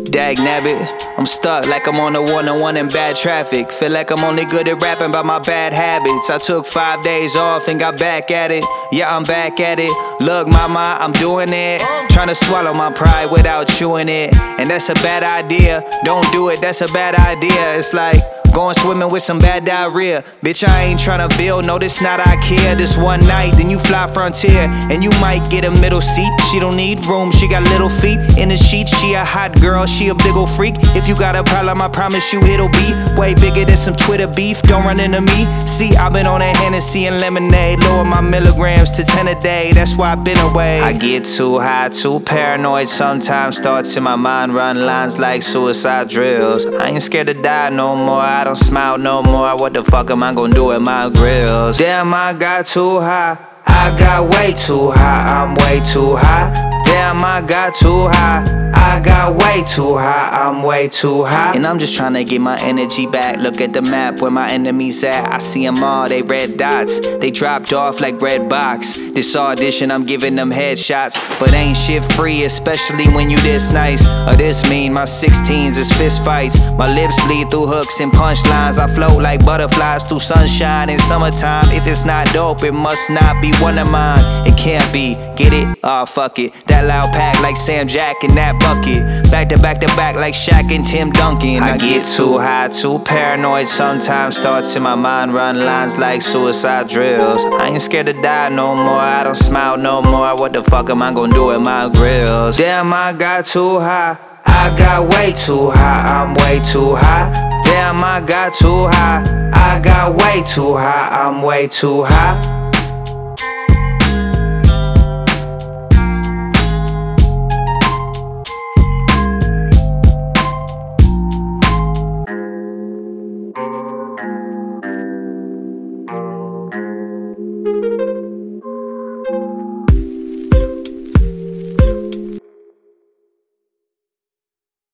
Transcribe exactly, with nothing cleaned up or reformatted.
Dag nabbit, I'm stuck like I'm on a one-on-one in bad traffic. Feel like I'm only good at rapping by my bad habits. I took five days off and got back at it. Yeah, I'm back at it. Look, mama, I'm doing it. Trying to swallow my pride without chewing it. And that's a bad idea. Don't do it, that's a bad idea. It's like going swimming with some bad diarrhea. Bitch, I ain't tryna build, no, this not IKEA. This one night, then you fly Frontier, and you might get a middle seat. She don't need room, she got little feet in the sheet. She a hot girl, she a big ol' freak. If you got a problem, I promise you it'll be way bigger than some Twitter beef. Don't run into me. See, I've been on that Hennessy and lemonade. Lower my milligrams to ten a day, that's why I've been away. I get too high, too paranoid. Sometimes thoughts in my mind run lines like suicide drills. I ain't scared to die no more, I don't smile no more. What the fuck am I gonna do at my grills? Damn, I got too high. I got way too high. I'm way too high. Damn, I got too high. I got way too high, I'm way too high. And I'm just trying to get my energy back. Look at the map where my enemies at. I see them all, they red dots. They dropped off like red box. This audition, I'm giving them headshots. But ain't shit free, especially when you this nice or this mean. My sixteens is fist fights. My lips bleed through hooks and punchlines. I float like butterflies through sunshine in summertime. If it's not dope, it must not be one of mine. It can't be, get it? Aw, oh, fuck it. That loud pack like Sam Jack in that bucket. Back to back to back like Shaq and Tim Duncan. I get too high, too paranoid. Sometimes thoughts in my mind run lines like suicide drills. I ain't scared to die no more, I don't smile no more. What the fuck am I gonna do at my grills? Damn, I got too high. I got way too high, I'm way too high. Damn, I got too high. I got way too high, I'm way too high.